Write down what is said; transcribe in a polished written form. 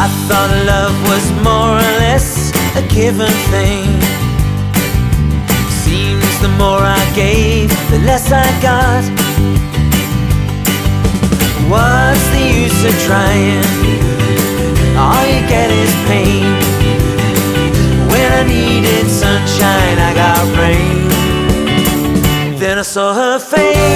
I thought love was more or less a given thing. Seems the more I gave, the less I got. What's the use of trying? All you get is pain. When I needed sunshine, I got rain. Then I saw her face.